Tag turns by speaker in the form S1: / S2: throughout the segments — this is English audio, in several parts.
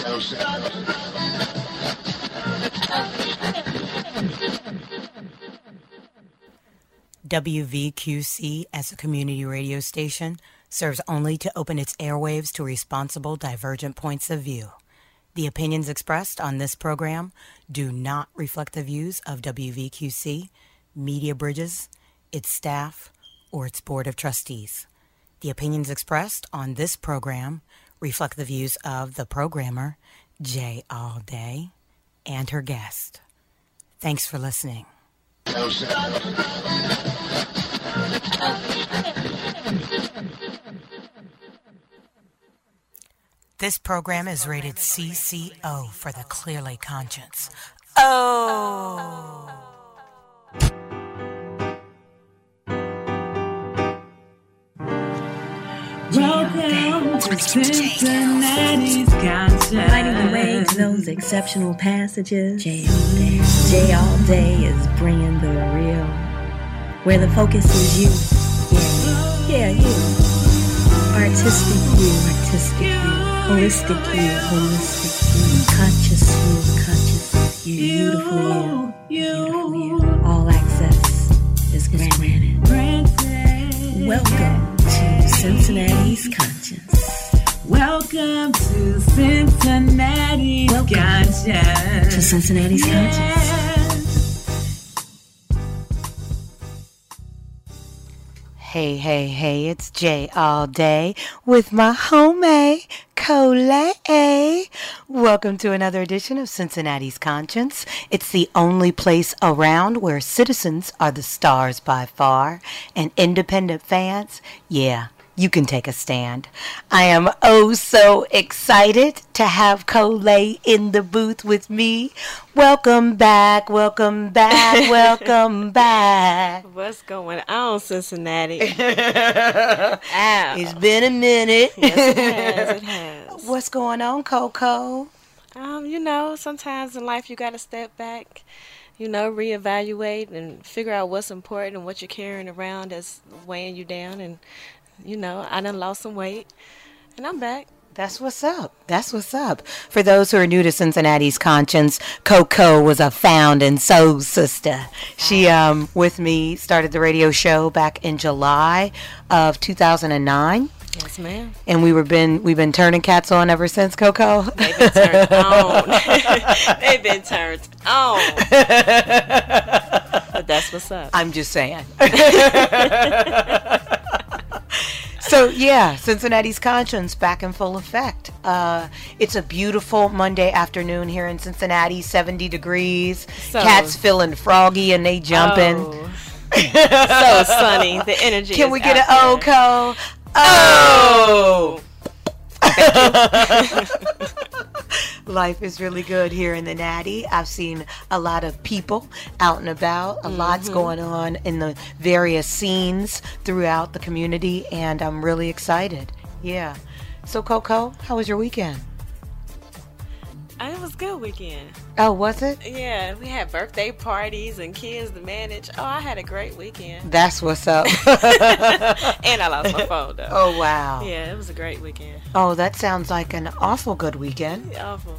S1: WVQC, as a community radio station, serves only to open its airwaves to responsible, divergent points of view. The opinions expressed on this program do not reflect the views of WVQC, Media Bridges, its staff, or its Board of Trustees. The opinions expressed on this program reflect the views of the programmer, Jay Allday, and her guest. Thanks for listening. This program is rated CCO for the clearly conscious. Oh!
S2: Welcome to Cincinnati's Conscious.
S3: Lighting the way to those exceptional passages. Jay Allday is bringing the real, where the focus is you. Yeah, you. Artistic you. Holistic you. Conscious you. Beautiful you. All access is granted. Welcome to Cincinnati's Conscious.
S2: Welcome to Cincinnati's Conscious.
S3: To Cincinnati's Conscious.
S1: Hey, it's Jay Allday with my homie, Cole. Welcome to another edition of Cincinnati's Conscience. It's the only place around where citizens are the stars by far, and independent fans, yeah, you can take a stand. I am oh so excited to have Cole in the booth with me. Welcome back. Welcome back.
S4: What's going on, Cincinnati?
S1: It's been a minute.
S4: Yes, it has.
S1: What's going on, Coco?
S4: Sometimes in life you got to step back, reevaluate and figure out what's important and what you're carrying around that's weighing you down. And, I done lost some weight and I'm back.
S1: That's what's up. For those who are new to Cincinnati's Conscience, Coco was a found and soul sister. She, with me, started the radio show back in July of 2009.
S4: Yes, ma'am.
S1: And we've been turning cats on ever since, Coco.
S4: They've been turned on. They've been turned on. But that's what's up.
S1: I'm just saying. So, yeah, Cincinnati's Conscience back in full effect. It's a beautiful Monday afternoon here in Cincinnati, 70 degrees. Cats feeling froggy and they jumping.
S4: Oh. So sunny. The energy
S1: Can
S4: is
S1: we get
S4: out
S1: an
S4: there.
S1: O, Co? Oh! Life is really good here in the Natty. I've seen a lot of people out and about. A lot's going on in the various scenes throughout the community, and I'm really excited. Yeah. So, Coco, how was your weekend?
S4: It was a good weekend.
S1: Oh, was it?
S4: Yeah, we had birthday parties and kids to manage. Oh, I had a great weekend.
S1: That's what's up.
S4: And I lost my phone, though.
S1: Oh, wow.
S4: Yeah, it was a great weekend.
S1: Oh, that sounds like an awful good weekend.
S4: Awful.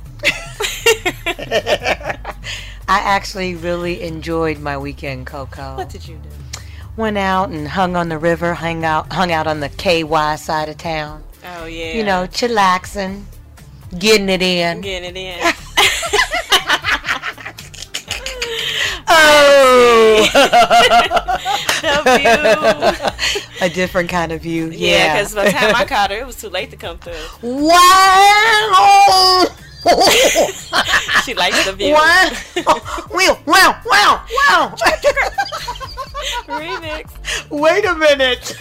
S1: I actually really enjoyed my weekend, Coco.
S4: What did you do?
S1: Went out and hung on the river, hung out on the KY side of town.
S4: Oh, yeah.
S1: Chillaxing, getting it in.
S4: Getting it in.
S1: Oh!
S4: The view.
S1: A different kind of view.
S4: Yeah, because by the time I caught her, it was too late to come through.
S1: Wow!
S4: She likes the view.
S1: Wow! Wow!
S4: Remix.
S1: Wait a minute.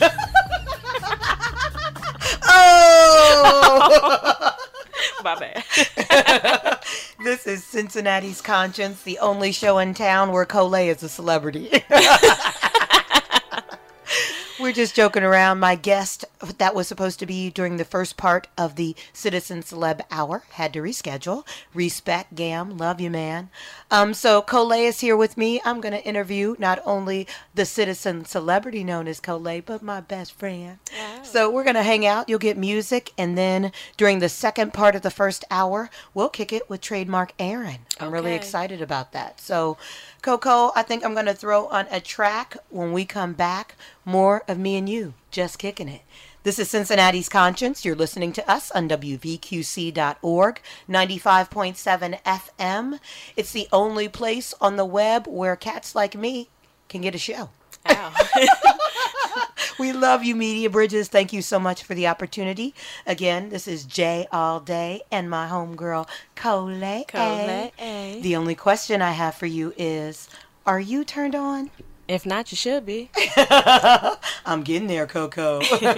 S1: Oh!
S4: My bad.
S1: This is Cincinnati's Conscience, the only show in town where Cole is a celebrity. We're just joking around. My guest that was supposed to be during the first part of the Citizen Celeb Hour had to reschedule. Respect, Gam. Love you, man. So Coley is here with me. I'm going to interview not only the citizen celebrity known as Coley, but my best friend. Wow. So we're going to hang out. You'll get music. And then during the second part of the first hour, we'll kick it with Trademark Aaron. I'm really excited about that. So, Coco, I think I'm going to throw on a track. When we come back, more of me and you just kicking it. This is Cincinnati's Conscience. You're listening to us on WVQC.org, 95.7 FM. It's the only place on the web where cats like me can get a show. Ow. We love you, Media Bridges. Thank you so much for the opportunity. Again, this is Jay All Day and my homegirl, Coley. The only question I have for you is, are you turned on?
S4: If not, you should be.
S1: I'm getting there, Coco.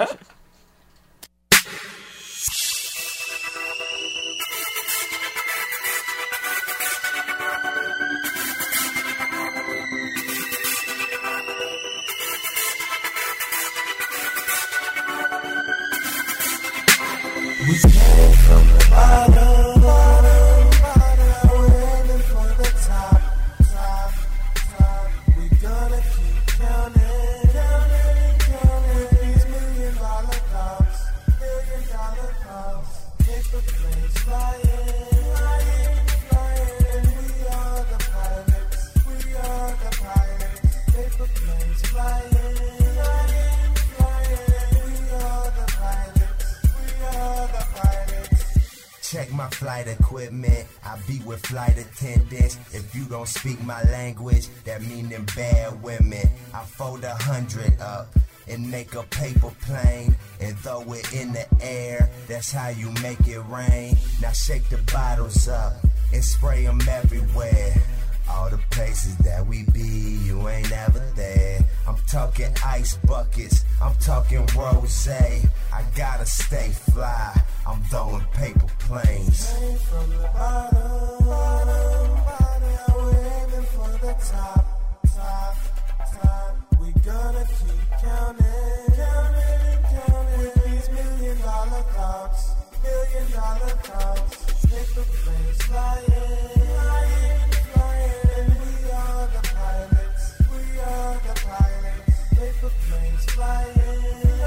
S5: We came from the bottom, we're aiming for the top. We gonna keep counting with these $1 million thoughts. Paper planes flying, and we are the pilots. Paper planes flying, we are the pilots. Check my flight equipment, I be with flight attendants. If you don't speak my language, that mean them bad women. I fold 100 up and make a paper plane and throw it in the air, that's how you make it rain. Now shake the bottles up and spray them everywhere. All the places that we be, you ain't ever there. I'm talking ice buckets, I'm talking rosé. I gotta stay fly, I'm throwing paper planes. Came from the bottom, we're aiming for the top. We gonna keep counting with these $1 million thoughts. Paper planes flying. Paper planes flying, we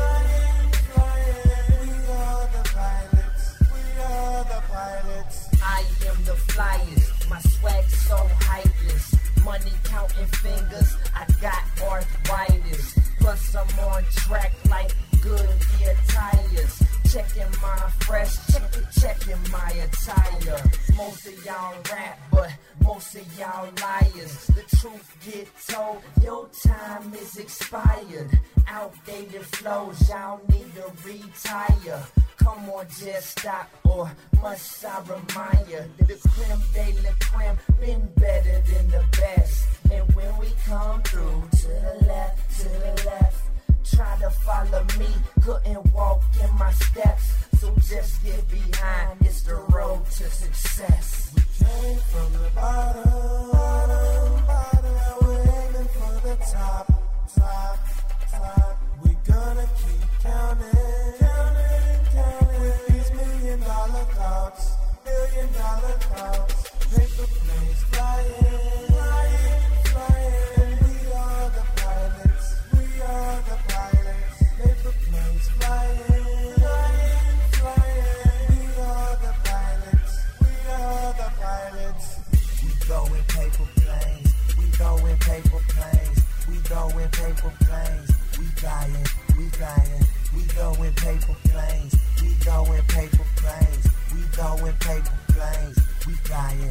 S5: are the pilots. I am the flyers, my swag so hypeness. Money counting fingers, I got arthritis. Plus I'm on track like Goodyear tires. Checking my fresh, checking my attire. Most of y'all rap, but most of y'all liars. The truth get told, your time is expired. Outdated flows, y'all need to retire. Come on, just stop, or must I remind you? The creme de la creme been better than the best. And when we come through, to the left, try to follow me, couldn't walk in my steps. So just get behind, it's the road to success. We came from the bottom, we're aiming for the top. We gonna keep counting with these $1 million thoughts. Paper planes flying, we are the pilots. Paper planes flying, we are the pilots. We go in paper planes, we go in paper planes, we go in paper planes. We flying, we go in paper planes, we go in paper planes, we go in paper planes. We flying.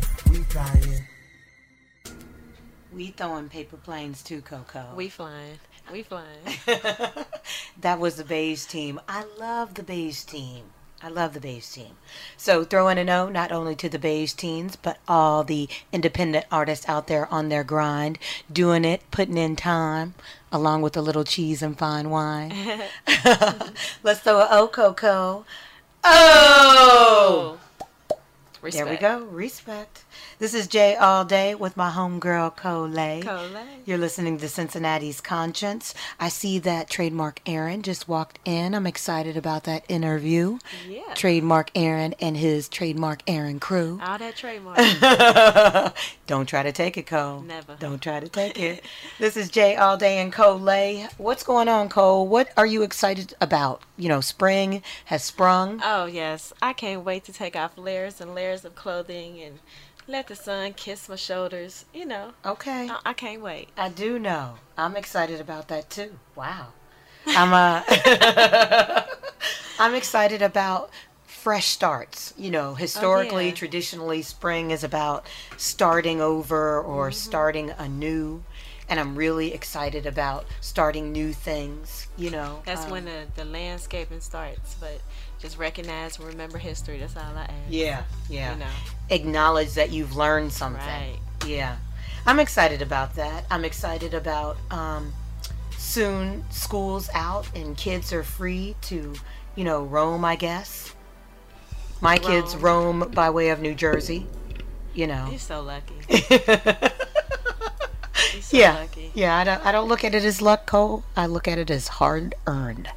S1: We throwing paper planes too, Coco.
S4: We flying.
S1: That was the Beige Team. I love the Beige Team. So throwing an O not only to the Beige Teens, but all the independent artists out there on their grind, doing it, putting in time, along with a little cheese and fine wine. Let's throw an O, Coco. Oh!
S4: Respect.
S1: There we go. Respect. This is Jay All Day with my homegirl, Colay. You're listening to Cincinnati's Conscience. I see that Trademark Aaron just walked in. I'm excited about that interview.
S4: Yeah.
S1: Trademark Aaron and his Trademark Aaron crew.
S4: All that trademark.
S1: Don't try to take it, Cole.
S4: Never.
S1: Don't try to take it. This is Jay All Day and Colay. What's going on, Cole? What are you excited about? You know, spring has sprung.
S4: Oh, yes. I can't wait to take off layers and layers of clothing and let the sun kiss my shoulders. You know.
S1: Okay.
S4: I can't wait.
S1: I do know. I'm excited about that too. Wow. I'm excited about fresh starts. You know, historically, traditionally, spring is about starting over or starting anew. And I'm really excited about starting new things, you know.
S4: That's when the landscaping starts. But just recognize and remember history. That's all I ask.
S1: Yeah.
S4: You know.
S1: Acknowledge that you've learned something.
S4: Right.
S1: Yeah. I'm excited about that. I'm excited about soon school's out and kids are free to, you know, roam, I guess. My kids roam by way of New Jersey, you know.
S4: You're so lucky.
S1: Lucky. Yeah. I don't look at it as luck, Cole. I look at it as hard earned.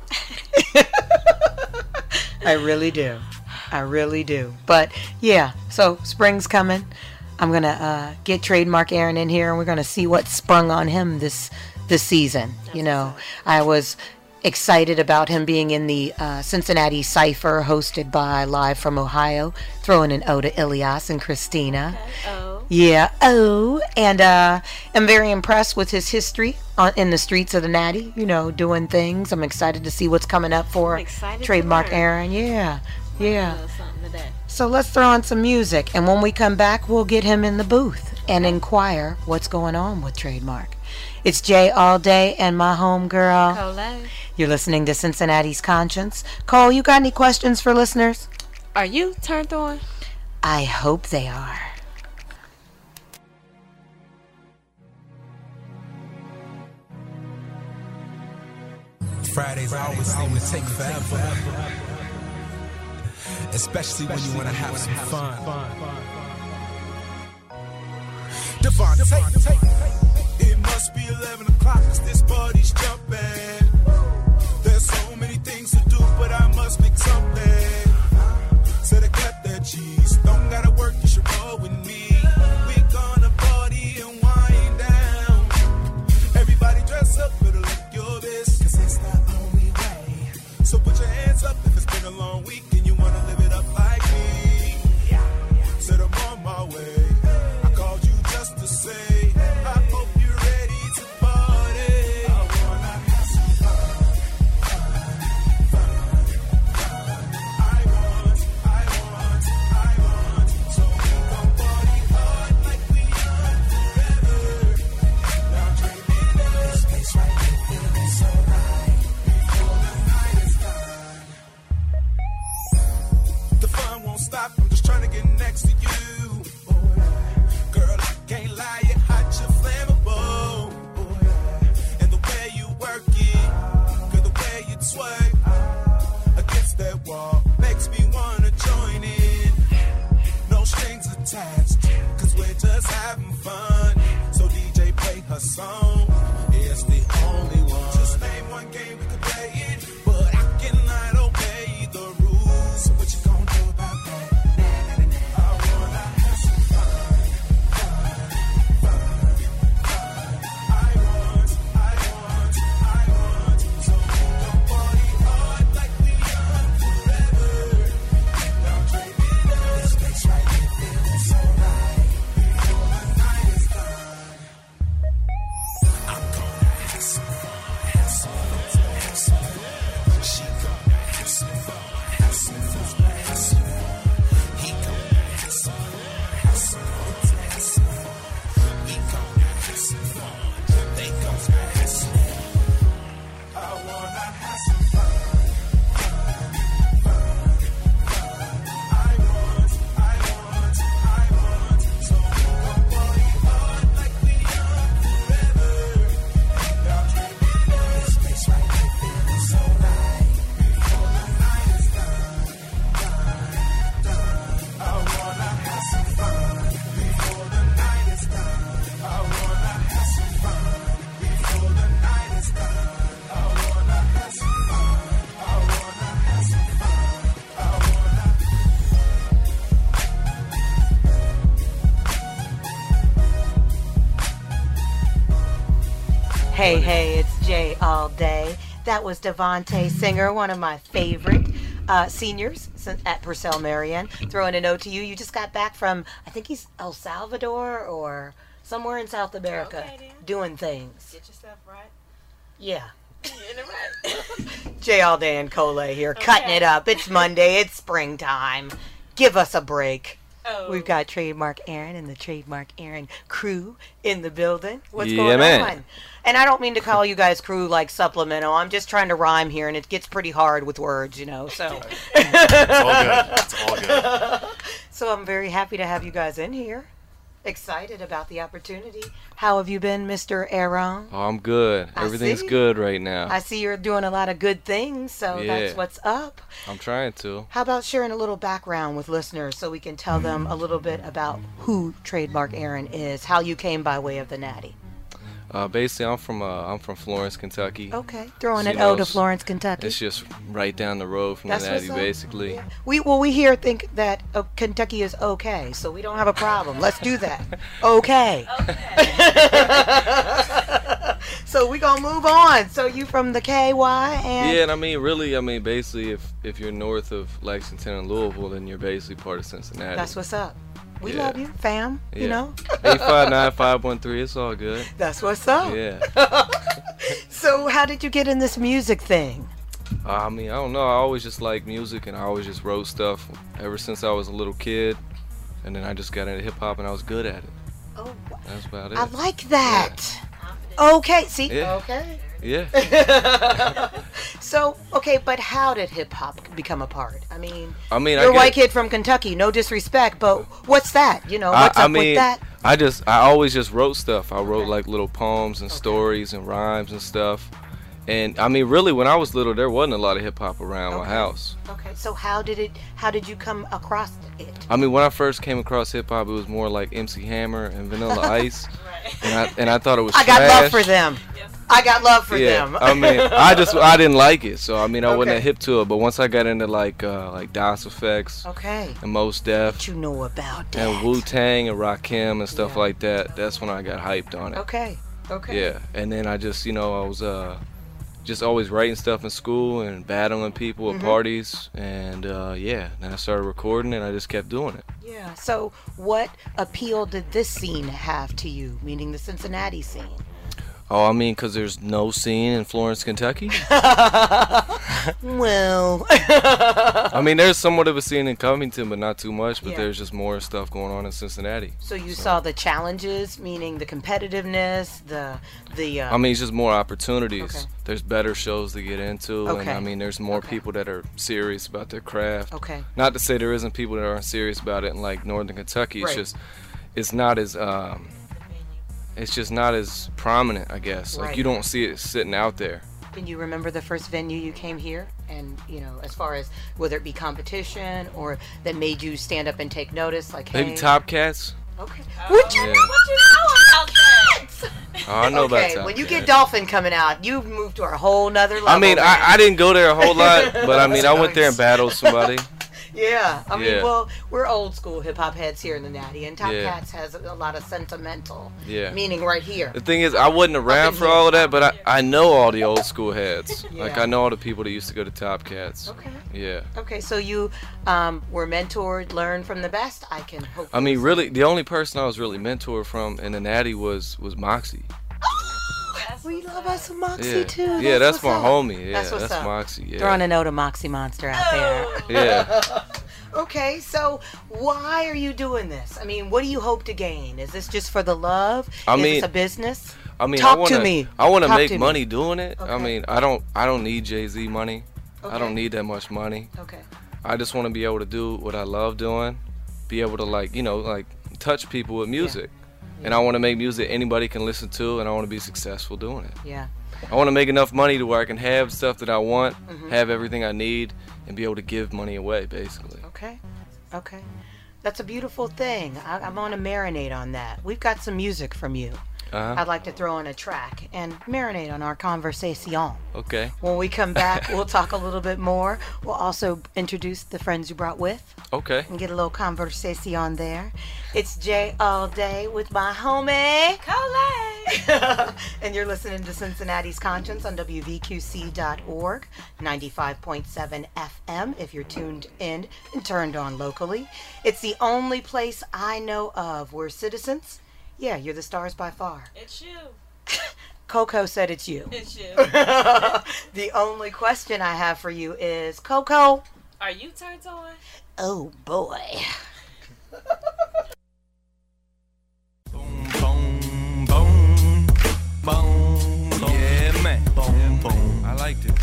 S1: I really do. But yeah, so spring's coming. I'm gonna get Trademark Aaron in here, and we're gonna see what sprung on him this season. You know, I was excited about him being in the Cincinnati Cypher hosted by Live from Ohio, throwing an O to Ilias and Christina.
S4: Okay. Oh.
S1: Yeah, and I'm very impressed with his history in the streets of the Natty, you know, doing things. I'm excited to see what's coming up for Trademark Aaron. Yeah. So let's throw on some music, and when we come back, we'll get him in the booth and inquire what's going on with Trademark. It's Jay All Day and my homegirl.
S4: Colay.
S1: You're listening to Cincinnati's Conscience. Cole, you got any questions for listeners?
S4: Are you turned on?
S1: I hope they are.
S6: Fridays always seem to take forever, especially when you want to have some fun. Devon, take. It must be 11 o'clock as this party's jumping. There's so many things to do, but I must make something. So they cut that cheese. Don't gotta work, you should roll with me. We gonna party and wind down. Everybody dress up, better look your best, 'cause it's the only way. So put your hands up if it's been a long week and you wanna live it up like me. Said I'm on my way. I called you just to say I hope you're ready to party. I wanna have some fun. I
S1: Hey, it's Jay all day. That was Devontae Singer, one of my favorite seniors at Purcell Marian. Throwing a note to you. You just got back from, I think he's El Salvador or somewhere in South America, doing things.
S4: Get yourself right.
S1: Yeah.
S4: Getting it right.
S1: Jay all day and Cole here, cutting it up. It's Monday. It's springtime. Give us a break.
S4: Oh.
S1: We've got Trademark Aaron and the Trademark Aaron crew in the building. What's
S7: Yeah,
S1: going
S7: man.
S1: on? And I don't mean to call you guys crew like supplemental. I'm just trying to rhyme here, and it gets pretty hard with words, you know. So,
S8: It's all good. It's all good.
S1: so I'm very happy to have you guys in here. Excited about the opportunity. How have you been, Mr. Aaron?
S7: Oh, I'm good.
S1: I
S7: Everything's
S1: see.
S7: good right now.
S1: I see you're doing a lot of good things, so that's
S7: Yeah.
S1: what's up.
S7: I'm trying to.
S1: How about sharing a little background with listeners so we can tell them a little bit about who Trademark Aaron is, how you came by way of the Natty?
S7: Basically, I'm from Florence, Kentucky.
S1: Okay, throwing
S7: So,
S1: an
S7: you know,
S1: O to Florence, Kentucky.
S7: It's just right down the road from
S1: That's
S7: the Natty,
S1: what's up.
S7: basically.
S1: Yeah. We here think that Kentucky is okay, so we don't have a problem. Let's do that. Okay. So we gonna move on. So you from the KY and
S7: Yeah, and I mean, basically, if you're north of Lexington and Louisville, then you're basically part of Cincinnati.
S1: that's what's up. We
S7: Yeah.
S1: love you, fam. You
S7: Yeah.
S1: know.
S7: 859-513. It's all good.
S1: That's what's up.
S7: Yeah.
S1: So how did you get in this music thing?
S7: I mean, I don't know. I always just liked music, and I always just wrote stuff ever since I was a little kid. And then I just got into hip hop, and I was good at it.
S1: Oh,
S7: That's about it.
S1: I like that. Okay, see,
S7: Yeah.
S1: okay.
S7: Yeah.
S1: So, okay, but how did hip hop become a part? I mean,
S7: I mean,
S1: you're a
S7: I
S1: white
S7: get,
S1: kid from Kentucky, no disrespect, but what's that? You know, what's
S7: I
S1: up
S7: mean,
S1: with that?
S7: I always just wrote stuff. I wrote
S1: Okay.
S7: like little poems and stories and rhymes and stuff. And I mean, really, when I was little, there wasn't a lot of hip hop around my
S1: Okay.
S7: house.
S1: Okay, so how did you come across it?
S7: I mean, when I first came across hip hop, it was more like MC Hammer and Vanilla Ice, and I thought it was.
S1: I got
S7: trash.
S1: love for them. I got love for
S7: Yeah,
S1: them.
S7: I mean, I didn't like it, so I mean, I wasn't
S1: Okay.
S7: that hip to it. But once I got into like DOS Effects
S1: Okay.
S7: and Mos Def
S1: What you know about that?
S7: and Wu Tang and Rakim and stuff
S1: Yeah.
S7: like that, that's when I got hyped on it.
S1: Okay. Okay.
S7: Yeah, and then I just, I was just always writing stuff in school and battling people at parties, and then I started recording and I just kept doing it.
S1: Yeah. So, what appeal did this scene have to you? Meaning the Cincinnati scene.
S7: Oh, I mean, 'cause there's no scene in Florence, Kentucky.
S1: Well.
S7: I mean, there's somewhat of a scene in Covington, but not too much. But
S1: Yeah.
S7: there's just more stuff going on in Cincinnati.
S1: So you saw the challenges, meaning the competitiveness, the.
S7: I mean, it's just more opportunities.
S1: Okay.
S7: There's better shows to get into, and
S1: Okay.
S7: I mean, there's more
S1: Okay.
S7: people that are serious about their craft.
S1: Okay.
S7: Not to say there isn't people that aren't serious about it in like Northern Kentucky. It's
S1: Right.
S7: just, it's not as it's just not as prominent, I guess. Like
S1: Right.
S7: you don't see it sitting out there.
S1: Can you remember the first venue you came here? And, as far as whether it be competition or that made you stand up and take notice, like, hey.
S7: Maybe Top Cats.
S1: Okay. What you
S7: Yeah.
S1: know about that?
S7: Oh, I know
S1: Okay,
S7: about Top
S1: when you
S7: Cats.
S1: get Dolphin coming out, you've moved to a whole nother level.
S7: I mean,
S1: man.
S7: I didn't go there a whole lot, but I mean, I went there and battled somebody.
S1: Yeah, I mean,
S7: Yeah.
S1: well, we're old school hip hop heads here in the Natty, and Top
S7: Yeah.
S1: Cats has a lot of sentimental
S7: Yeah.
S1: meaning right here.
S7: The thing is, I wasn't around
S1: in
S7: for
S1: here.
S7: all of that, but I know all the old school heads. Like,
S1: Yeah.
S7: I know all the people that used to go to Top Cats.
S1: Okay.
S7: Yeah.
S1: Okay, so you were mentored, learned from the best. I can hope.
S7: I mean, really, the only person I was really mentored from in the Natty was Moxie.
S1: We love us some Moxie
S7: Yeah.
S1: too.
S7: Yeah, that's my
S1: what's up.
S7: homie. Yeah,
S1: That's what's
S7: that's
S1: up.
S7: Moxie. Yeah.
S1: Throwing a note of Moxie Monster out there.
S7: Yeah.
S1: Okay, so why are you doing this? I mean, what do you hope to gain? Is this just for the love?
S7: I
S1: Is
S7: mean-
S1: this a business?
S7: I mean,
S1: Talk
S7: I wanna,
S1: to me.
S7: I want to
S1: Talk
S7: make
S1: to me.
S7: money doing it.
S1: Okay.
S7: I mean, I don't need Jay-Z money. I
S1: Okay.
S7: don't need that much money.
S1: Okay.
S7: I just want to be able to do what I love doing, be able to like touch people with music. And I want to make music anybody can listen to, and I want to be successful doing it.
S1: Yeah.
S7: I want to make enough money to where I can have stuff that I want,
S1: Mm-hmm.
S7: have everything I need, and be able to give money away, basically.
S1: Okay. Okay. That's a beautiful thing. I'm going to marinate on that. We've got some music from you.
S7: Uh-huh.
S1: I'd like to throw in a track and marinate on our conversation.
S7: Okay.
S1: When we come back, we'll talk a little bit more. We'll also introduce the friends you brought with
S7: Okay.
S1: and get a little conversation there. It's Jay all day with my homie.
S4: Coley.
S1: And you're listening to Cincinnati's Conscience on WVQC.org, 95.7 FM if you're tuned in and turned on locally. It's the only place I know of where citizens, yeah, you're the stars by far.
S4: It's you.
S1: Coco said it's you.
S4: It's you.
S1: The only question I have for you is, Coco.
S4: Are you turned on?
S1: Oh, boy.
S9: Boom, boom, boom, boom, boom. Yeah, man. Boom, boom. I like this.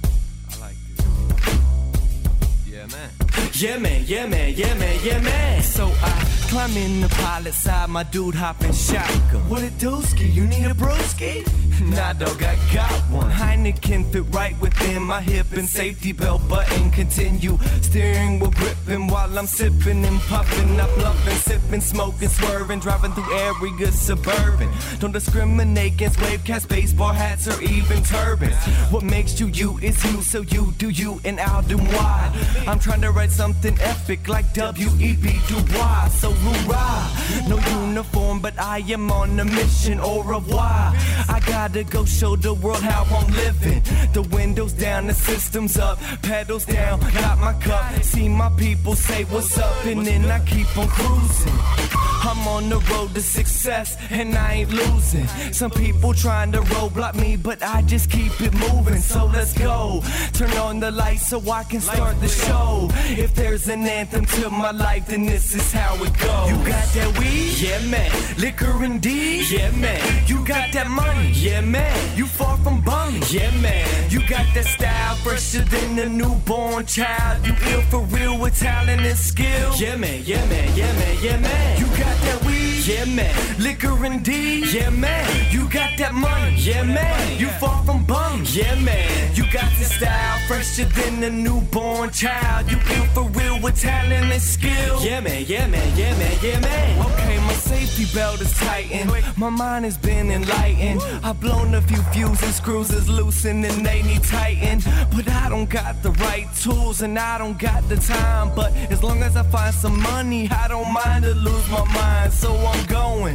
S9: Yeah, man. Yeah, man, yeah, man, yeah, man, yeah, man. So I climb in the pilot side, my dude hopping shotgun. What it do, ski? You need a broski? Nah, dog, I got one. Heineken fit right within my hip and safety belt button. Continue steering wheel gripping while I'm sipping and puffing. I'm bluffing, sipping, smoking, swerving, driving through areas suburban. Don't discriminate against wave cats, baseball hats, or even turbans. What makes you you is you, so you do you and I'll do why. I'm trying to write something epic like W.E.B. Du Bois. So hoorah, no uniform, but I am on a mission. Au revoir. I gotta go show the world how I'm living. The windows down, the system's up, pedals down, got my cup. See my people say what's up, and then I keep on cruising. I'm on the road to success, and I ain't losing. Some people trying to roadblock me, but I just keep it moving. So let's go. Turn on the lights so I can start the show. If there's an anthem to my life, then this is how it goes. You got that weed? Yeah, man. Liquor indeed? Yeah, man. You got that money? Yeah, man. You far from bummy? Yeah, man. You got that style fresher than a newborn child. You ill for real with talent and skill? Yeah, man. Yeah, man. Yeah, man. Yeah, man. You got that weed? Yeah, man. Liquor indeed? Yeah, man. You got that money? Yeah, man. You far from bummy? Yeah, man. You got the style fresher than a newborn child. You ill for real with talent and skill? Yeah, man. Yeah, man. Yeah, man. Yeah, man. Okay, my safety belt is tightened. My mind has been enlightened. I've blown a few fuses, screws is loosened and they need tighten. But I don't got the right tools and I don't got the time. But as long as I find some money, I don't mind to lose my mind. So I'm going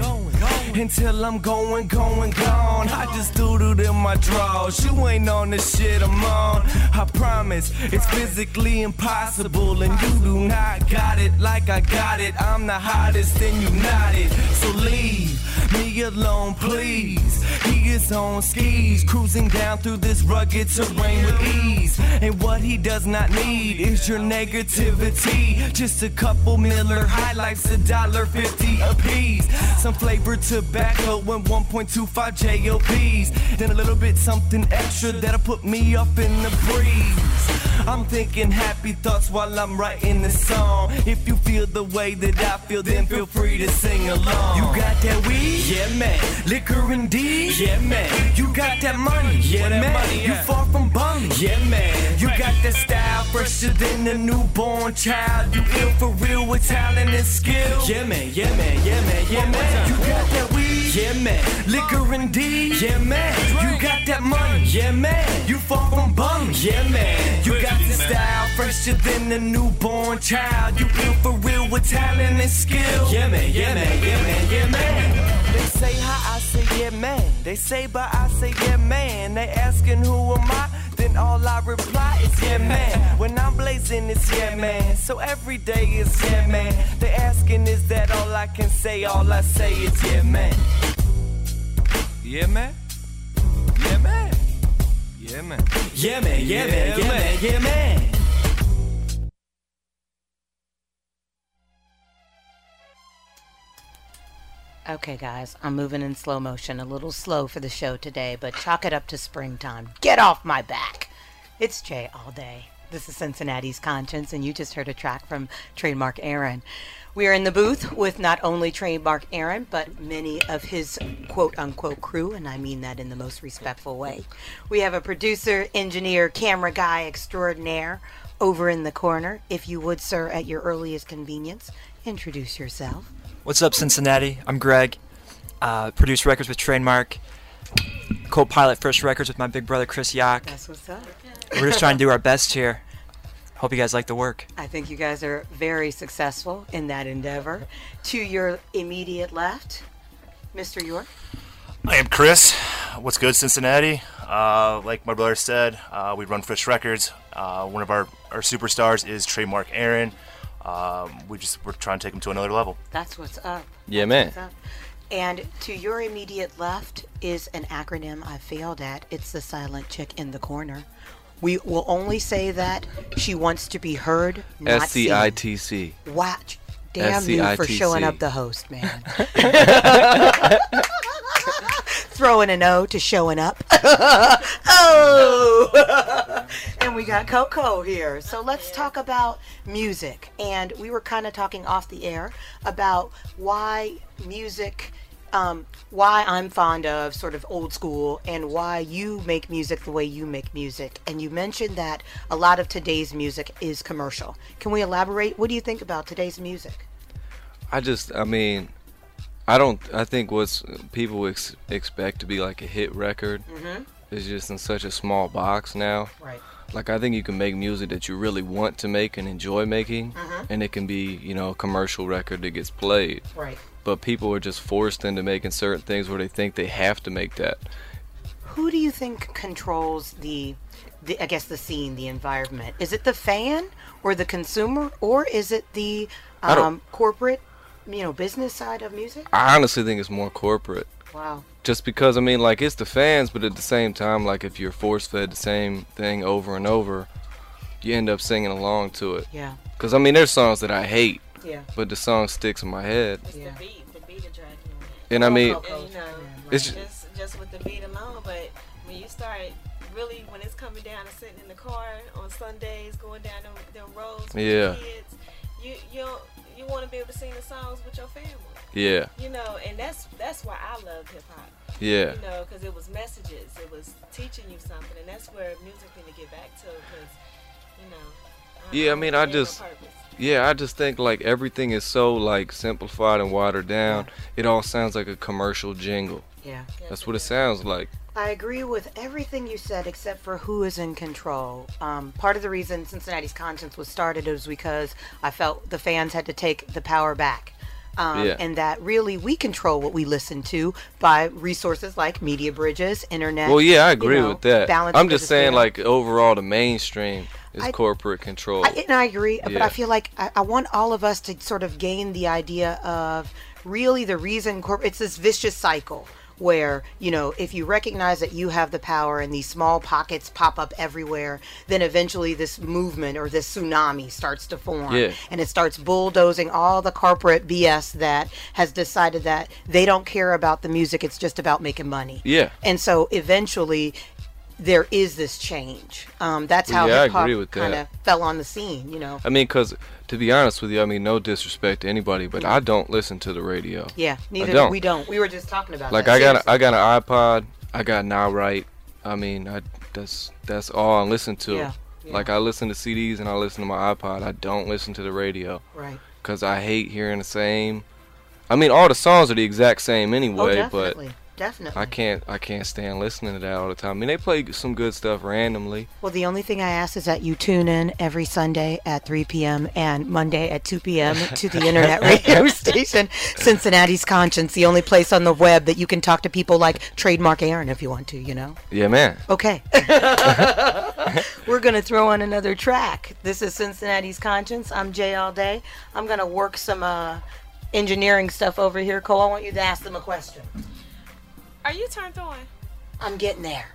S9: until I'm going, gone. I just doodled in my drawers. You ain't on the shit I'm on. I promise it's physically impossible, and you do not got it like I got it. I'm the hottest and you not it. So leave me alone, please. He is on skis, cruising down through this rugged terrain with ease. And what he does not need is your negativity. Just a couple Miller High Lifes, $1.50 a piece. Some flavored tobacco and 1.25 JOPs. Then a little bit something extra that'll put me up in the breeze. I'm thinking happy thoughts while I'm writing this song. If you feel the way that I feel, then feel free to sing along. You got that weed? Yeah, man. Liquor indeed? Yeah, man. You got that money? Yeah, man. You far from bummy? Yeah, man. You got that style fresher than a newborn child. You ill for real with talent and skill? Yeah, man. Yeah, man. Yeah, man. Yeah, man. You got that weed? Yeah, man. Liquor indeed? Yeah, man. You got that money? Yeah, man. You far from bummy? Yeah, man. You got the style fresher than a newborn child. You ill for real with talent and skill? Yeah, man. Yeah, man. Yeah, man. Yeah, man. They say how I say yeah, man. They say but I say yeah, man. They asking who am I? Then all I reply is yeah, man. When I'm blazing it's yeah, man. So every day is yeah, man. They asking is that all I can say? All I say is yeah, man. Yeah, man. Yeah, man. Yeah, man. Yeah, man. Yeah, man. Yeah, man. Yeah, man.
S1: Okay, guys, I'm moving in slow motion, a little slow for the show today, but chalk it up to springtime. Get off my back. It's Jay all day. This is Cincinnati's Conscience, and you just heard a track from Trademark Aaron. We are in the booth with not only Trademark Aaron, but many of his quote-unquote crew, and I mean that in the most respectful way. We have a producer, engineer, camera guy extraordinaire over in the corner. If you would, sir, at your earliest convenience, introduce yourself.
S10: What's up, Cincinnati? I'm Greg. Produce records with Trademark. Co-pilot First Records with my big brother Chris Yock.
S1: That's what's up.
S10: We're just trying to do our best here. Hope you guys like the work.
S1: I think you guys are very successful in that endeavor. To your immediate left, Mr. York.
S8: I am Chris. What's good, Cincinnati? Like my brother said, we run Fresh Records. One of our superstars is Trademark Aaron. We're trying to take him to another level.
S1: That's what's up.
S7: Yeah, man.
S1: What's up. And to your immediate left is an acronym I failed at. It's the silent chick in the corner. We will only say that she wants to be heard, not seen.
S7: SCITC.
S1: Watch. Damn you for showing up the host, man. Throwing an O to showing up. Oh! And we got Coco here. So let's talk about music. And we were kind of talking off the air about why music, why I'm fond of sort of old school and why you make music the way you make music. And you mentioned that a lot of today's music is commercial. Can we elaborate? What do you think about today's music?
S7: I think what's people expect to be like a hit record is just in such a small box now.
S1: Right.
S7: Like, I think you can make music that you really want to make and enjoy making, and it can be, a commercial record that gets played.
S1: Right.
S7: But people are just forced into making certain things where they think they have to make that.
S1: Who do you think controls the scene, the environment? Is it the fan or the consumer, or is it the corporate, business side of music?
S7: I honestly think it's more corporate.
S1: Wow.
S7: Just because, it's the fans, but at the same time, like, if you're force-fed the same thing over and over, you end up singing along to it.
S1: Yeah.
S7: Because, there's songs that I hate,
S1: yeah,
S7: but the song sticks in my head.
S4: It's the beat attracting you.
S7: And
S4: it's just with the beat alone, but when you start really, when it's coming down and sitting in the car on Sundays, going down them roads with your kids, you want to be able to sing the songs with your family.
S7: Yeah.
S4: And that's why I love hip hop.
S7: Yeah.
S4: Because it was messages, it was teaching you something, and that's where music need to get back to. Because I just think like everything is so like simplified and watered down. It all sounds like a commercial jingle.
S1: Yeah.
S7: That's what it sounds like.
S1: I agree with everything you said except for who is in control. Part of the reason Cincinnati's Conscience was started was because I felt the fans had to take the power back. And that really we control what we listen to by resources like media bridges, internet.
S7: Well, yeah, I agree with that. I'm just saying,
S1: scale.
S7: like, overall, the mainstream is corporate control.
S1: And I agree, but I feel like I want all of us to sort of gain the idea of really the reason it's this vicious cycle where, if you recognize that you have the power and these small pockets pop up everywhere, then eventually this movement or this tsunami starts to form.
S7: Yeah.
S1: And it starts bulldozing all the corporate BS that has decided that they don't care about the music, it's just about making money.
S7: Yeah.
S1: And so eventually there is this change. That's how hip hop kind of fell on the scene,
S7: because to be honest with you, no disrespect to anybody, but I don't listen to the radio.
S1: Yeah, neither we don't. We were just talking about
S7: like
S1: that.
S7: I got an iPod, I got Now Right. That's all I listen to.
S1: Yeah.
S7: Like, I listen to CDs and I listen to my iPod. I don't listen to the radio.
S1: Right.
S7: Because I hate hearing the same. All the songs are the exact same anyway, but
S1: definitely.
S7: I can't stand listening to that all the time. They play some good stuff randomly.
S1: Well, the only thing I ask is that you tune in every Sunday at 3 p.m. and Monday at 2 p.m. to the internet radio station, Cincinnati's Conscience, the only place on the web that you can talk to people like Trademark Aaron if you want to,
S7: Yeah, man.
S1: Okay. We're going to throw on another track. This is Cincinnati's Conscience. I'm Jay All Day. I'm going to work some engineering stuff over here. Cole, I want you to ask them a question.
S4: Are you turned on?
S1: I'm getting there.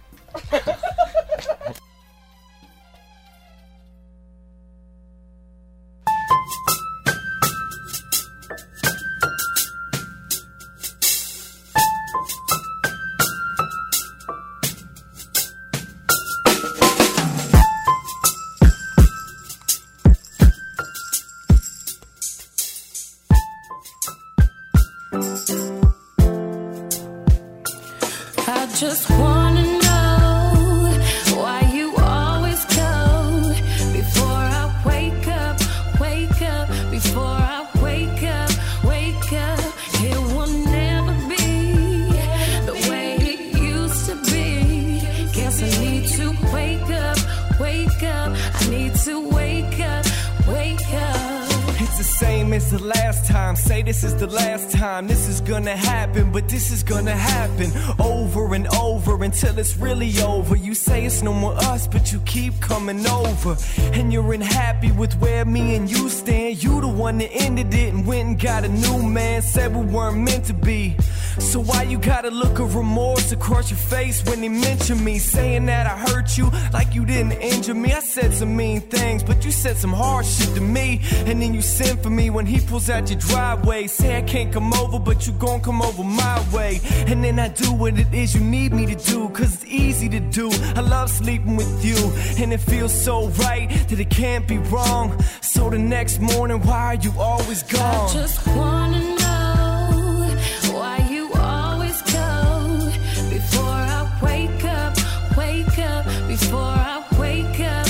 S11: Just wanna know why you always go before I wake up, before I wake up. It will never be the way it used to be. Guess I need to wake up. I need to wake up.
S9: It's the same as the last time. Say this is the last time. This is gonna happen, but this is gonna happen over and over until it's really over. You say it's no more us, but you keep coming over. And you're unhappy with where me and you stand. You the one that ended it and went and got a new man. Said we weren't meant to be. So why you gotta look of remorse across your face when they mention me? Saying that I hurt you like you didn't injure me. I said some mean things, but you said some hard shit to me. And then you send for me when he pulls out your driveway. Say I can't come over, but you gon' come over my way. And then I do what it is you need me to do, cause it's easy to do. I love sleeping with you, and it feels so right that it can't be wrong. So the next morning, why are you always gone?
S11: I just wanna know why you always go before I wake up, before I wake up.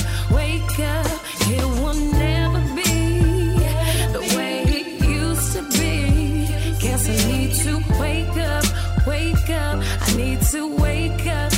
S11: It will never be the way it used to be. Guess I need to wake up. I need to wake up.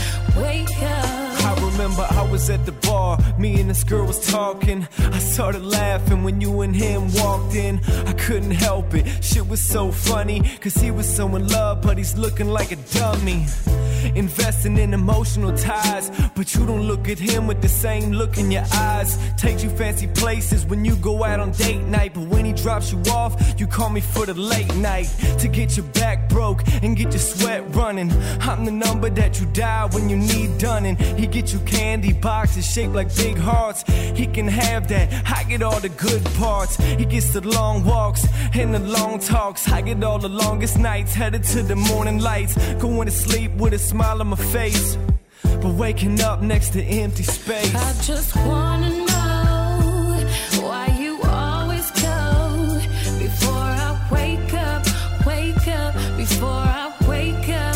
S9: I remember I was at the bar, me and this girl was talking. I started laughing when you and him walked in. I couldn't help it, shit was so funny. Cause he was so in love, but he's looking like a dummy. Investing in emotional ties, but you don't look at him with the same look in your eyes. Takes you fancy places when you go out on date night, but when he drops you off, you call me for the late night. To get your back broke and get your sweat running. I'm the number that you dial when you need dunning. He get you candy boxes shaped like big hearts. He can have that, I get all the good parts. He gets the long walks and the long talks. I get all the longest nights, headed to the morning lights. Going to sleep with a smile on my face, but waking up next to empty space.
S11: I just wanna know why you always go before I wake up, before I wake up.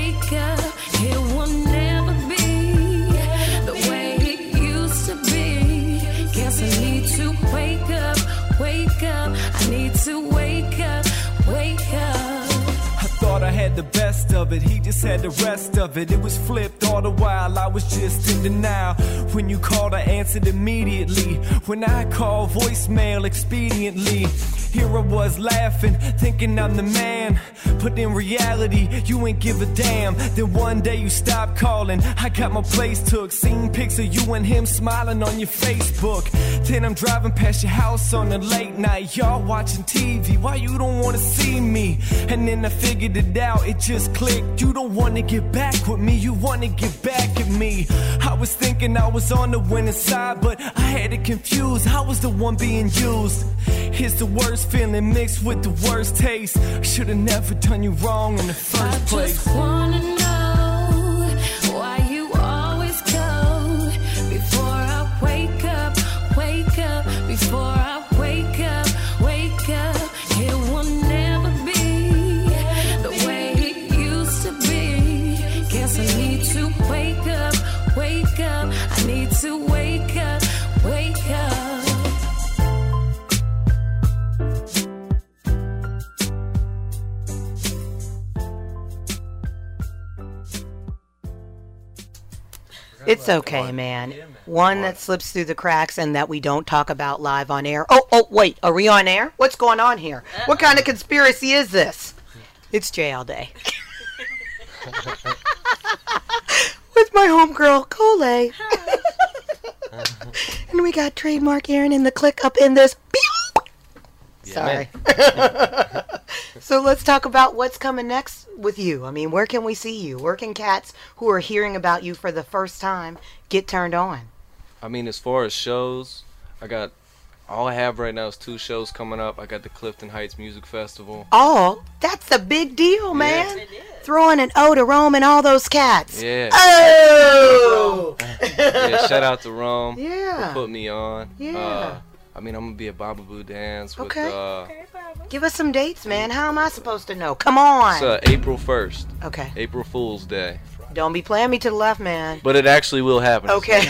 S11: It will never be the way it used to be. Guess I need to wake up. I need to wake up.
S9: I thought I had the best of it, he just had the rest of it. It was flipped all the while, I was just in denial. When you called, I answered immediately. When I called, voicemail expediently. Here I was laughing, thinking I'm the man, but in reality, you ain't give a damn. Then one day you stopped calling, I got my place took. Seen pics of you and him smiling on your Facebook. Then I'm driving past your house on a late night, y'all watching TV, why you don't wanna see me? And then I figured it out, it just clicked. You don't wanna get back with me, you wanna get back at me. I was thinking I was on the winning side, but I had it confused, I was the one being used. It's the worst feeling mixed with the worst taste. Should've never done you wrong in the first place.
S11: I just wanna know why you always go before I wake up, before I wake up. It will never be the way it used to be. Guess I need to wake up. I need to wake up.
S1: It's okay, man. One that slips through the cracks and that we don't talk about live on air. Oh, wait. Are we on air? What's going on here? What kind of conspiracy is this? It's J all day. With my homegirl, Cole. And we got Trademark Aaron in the click up in this. Sorry. So let's talk about what's coming next with you. I mean, where can we see you? Where can cats who are hearing about you for the first time get turned on?
S7: I mean, as far as shows, all I have right now is 2 shows coming up. I got the Clifton Heights Music Festival.
S1: Oh, that's a big deal, man. Yeah. Throwing an O to Rome and all those cats.
S7: Yeah.
S1: Oh!
S7: Yeah, shout out to Rome.
S1: Yeah.
S7: For putting me on.
S1: Yeah.
S7: I mean, I'm going to be at Baba Boo Dance with...
S1: Okay. Give us some dates, man. How am I supposed to know? Come on.
S7: It's April 1st.
S1: Okay.
S7: April Fool's Day.
S1: Don't be playing me to the left, man.
S7: But it actually will happen.
S1: Okay.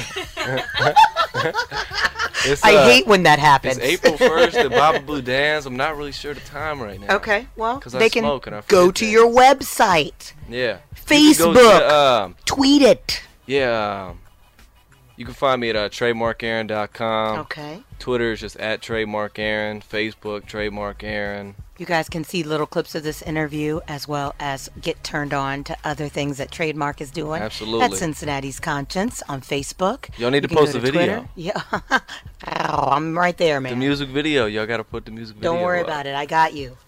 S1: I hate when that happens.
S7: It's April 1st at Baba Boo Dance. I'm not really sure the time right now.
S1: Okay, well,
S7: they can
S1: go to your website.
S7: Yeah.
S1: Facebook. Tweet it.
S7: Yeah. You can find me at trademarkaaron.com.
S1: Okay.
S7: Twitter is just at trademarkaaron. Facebook, Trademark Aaron.
S1: You guys can see little clips of this interview as well as get turned on to other things that Trademark is doing.
S7: Absolutely.
S1: At Cincinnati's Conscience on Facebook.
S7: Y'all need to
S1: You can
S7: post
S1: go
S7: a
S1: to
S7: video.
S1: Twitter. Yeah. Oh, I'm right there, man.
S7: The music video. Y'all got to put the music video
S1: Don't worry
S7: up.
S1: about it. I got you.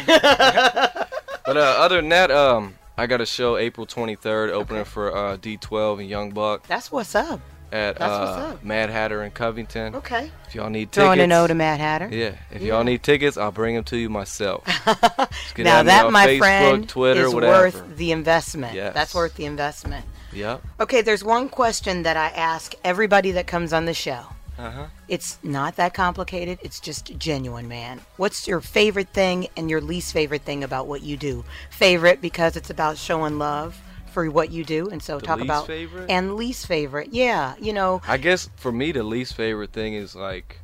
S7: But other than that, I got a show April 23rd opening for D12 and Young Buck
S1: That's what's up.
S7: at
S1: That's what's up.
S7: Mad Hatter in Covington.
S1: Okay.
S7: If y'all need
S1: Throwing
S7: tickets.
S1: a note to Mad Hatter.
S7: Yeah. If y'all need tickets, I'll bring them to you myself. Just get
S1: Now
S7: at me
S1: that,
S7: on
S1: my
S7: Facebook,
S1: friend,
S7: Twitter,
S1: is
S7: whatever.
S1: worth the investment.
S7: Yes.
S1: That's worth the investment.
S7: Yep.
S1: Okay, there's one question that I ask everybody that comes on the show.
S7: Uh-huh.
S1: It's not that complicated. It's just genuine, man. What's your favorite thing and your least favorite thing about what you do? Favorite because it's about showing love for what you do, and so
S7: The
S1: talk
S7: least
S1: about
S7: favorite?
S1: and least favorite. Yeah, you know.
S7: I guess for me, the least favorite thing is like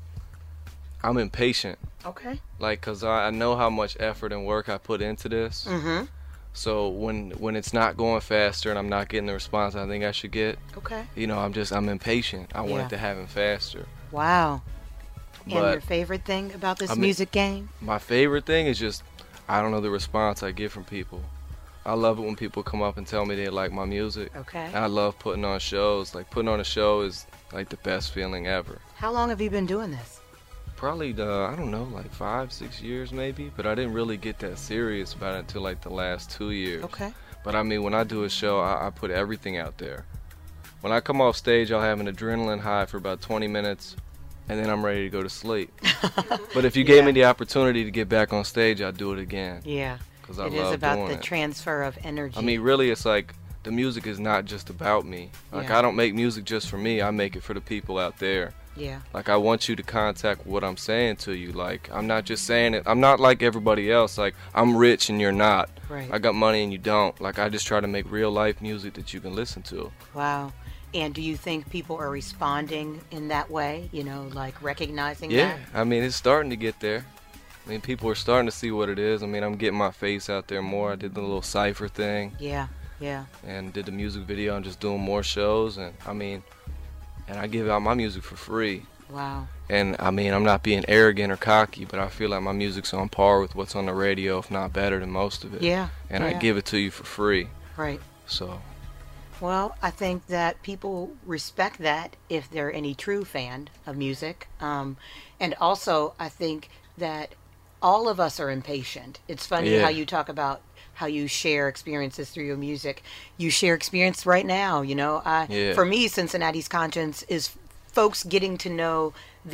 S7: I'm impatient.
S1: Okay.
S7: Like, cause I know how much effort and work I put into this.
S1: Mm-hmm.
S7: So when it's not going faster and I'm not getting the response I think I should get,
S1: Okay.
S7: you know, I'm impatient. I want
S1: Yeah.
S7: it to happen faster.
S1: Wow. And
S7: But
S1: your favorite thing about this
S7: I mean-
S1: music game?
S7: my favorite thing is just I don't know the response I get from people. I love it when people come up and tell me they like my music.
S1: Okay.
S7: I love putting on shows. Like putting on a show is like the best feeling ever.
S1: How long have you been doing this?
S7: Probably I don't know, like 5-6 years maybe, but I didn't really get that serious about it until like the last 2 years.
S1: Okay.
S7: But I mean, when I do a show, I put everything out there. When I come off stage, I'll have an adrenaline high for about 20 minutes, and then I'm ready to go to sleep. But if you gave me the opportunity to get back on stage, I'd do it again.
S1: Yeah.
S7: Because I
S1: It
S7: love
S1: is about
S7: doing
S1: the
S7: it.
S1: transfer of energy.
S7: I mean, really, it's like the music is not just about me. Like,
S1: Yeah.
S7: I don't make music just for me. I make it for the people out there.
S1: Yeah.
S7: Like, I want you to contact what I'm saying to you. Like, I'm not just saying it. I'm not like everybody else. Like, I'm rich and you're not.
S1: Right.
S7: I got money and you don't. Like, I just try to make real life music that you can listen to.
S1: Wow. And do you think people are responding in that way? You know, like recognizing
S7: Yeah,
S1: that?
S7: I mean, it's starting to get there. I mean, people are starting to see what it is. I mean, I'm getting my face out there more. I did the little cypher thing.
S1: Yeah, yeah.
S7: And did the music video. I'm just doing more shows. And, I mean, and I give out my music for free.
S1: Wow.
S7: And, I mean, I'm not being arrogant or cocky, but I feel like my music's on par with what's on the radio, if not better than most of it.
S1: Yeah,
S7: And I
S1: yeah.
S7: give it to you for free.
S1: Right.
S7: So,
S1: Well, I think that people respect that if they're any true fan of music. And also, I think that all of us are impatient. It's funny
S7: Yeah.
S1: how you talk about how you share experiences through your music. You share experience right now, you know.
S7: Yeah.
S1: For me, Cincinnati's Conscience is folks getting to know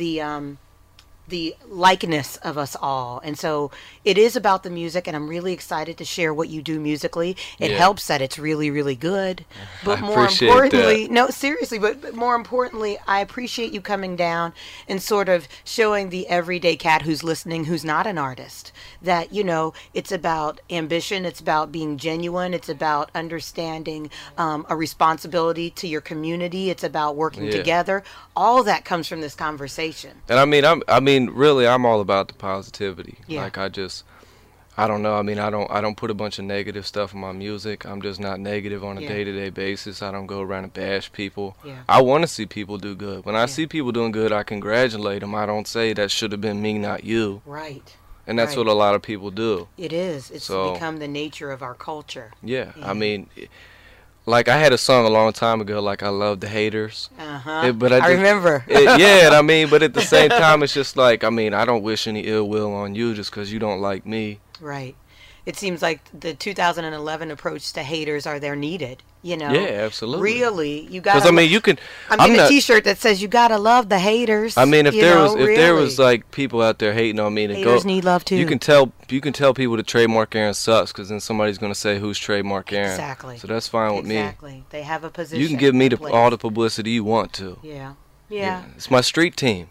S1: the likeness of us all. And so it is about the music, and I'm really excited to share what you do musically. It
S7: Yeah.
S1: helps that it's really, really good. But
S7: I
S1: more
S7: appreciate
S1: importantly,
S7: that.
S1: no, seriously, but more importantly, I appreciate you coming down and sort of showing the everyday cat who's listening, who's not an artist, that, you know, it's about ambition, it's about being genuine, it's about understanding a responsibility to your community, it's about working
S7: Yeah.
S1: together. All that comes from this conversation.
S7: and I mean, really, I'm all about the positivity.
S1: Yeah.
S7: Like, I don't know. I mean, I don't put a bunch of negative stuff in my music. I'm just not negative on a
S1: Yeah.
S7: day-to-day basis. I don't go around and bash people.
S1: Yeah.
S7: I want to see people do good. When I see people doing good, I congratulate them. I don't say that should have been me, not you.
S1: Right.
S7: And that's
S1: Right.
S7: what a lot of people do.
S1: It is. It's
S7: So-
S1: become the nature of our culture.
S7: Yeah.
S1: Yeah.
S7: I mean, like, I had a song a long time ago, like, I Love the Haters.
S1: Uh-huh.
S7: But
S1: I
S7: just-
S1: remember.
S7: Yeah, and I mean, but at the same time, it's just like, I mean, I don't wish any ill will on you just because you don't like me.
S1: Right. It seems like the 2011 approach to haters are they're needed, you know?
S7: Yeah, absolutely.
S1: Really, you got.
S7: Because, I mean, you can...
S1: I'm
S7: I'm
S1: getting
S7: not-
S1: a T-shirt that says you gotta love the haters.
S7: I mean, if
S1: you
S7: there
S1: know,
S7: was if there
S1: really.
S7: was like people out there hating on me to
S1: Haters
S7: go,
S1: need love too.
S7: You can tell people to Trademark Aaron sucks because then somebody's gonna say who's Trademark Aaron.
S1: Exactly.
S7: So that's fine with
S1: Exactly. They have a
S7: me.
S1: position.
S7: You can give me
S1: in place.
S7: all the publicity you want to.
S1: Yeah. Yeah.
S7: It's my street team.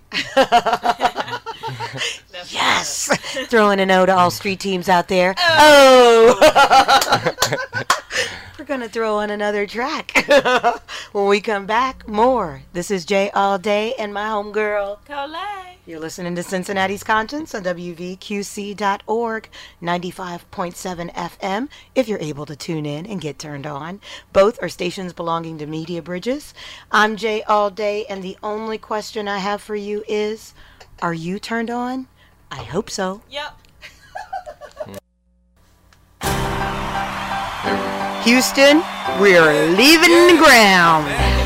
S1: Yes. Throwing a note to all street teams out there. Oh. going to throw on another track. When we come back, more. This is Jay All Day and my homegirl,
S4: Colay.
S1: You're listening to Cincinnati's Conscience on WVQC.org, 95.7 FM, if you're able to tune in and get turned on. Both are stations belonging to Media Bridges. I'm Jay All Day, and the only question I have for you is, are you turned on? I hope so.
S4: Yep.
S1: Houston, we're leaving the ground.